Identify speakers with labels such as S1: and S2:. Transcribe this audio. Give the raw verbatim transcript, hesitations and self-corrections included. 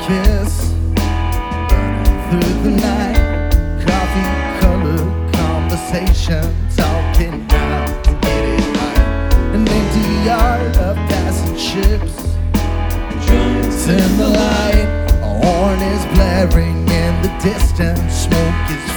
S1: kiss through the night. Coffee-colored conversation, talking down to get it right. An empty yard of passing ships, drums in the light. A horn is blaring in the distance, smoke is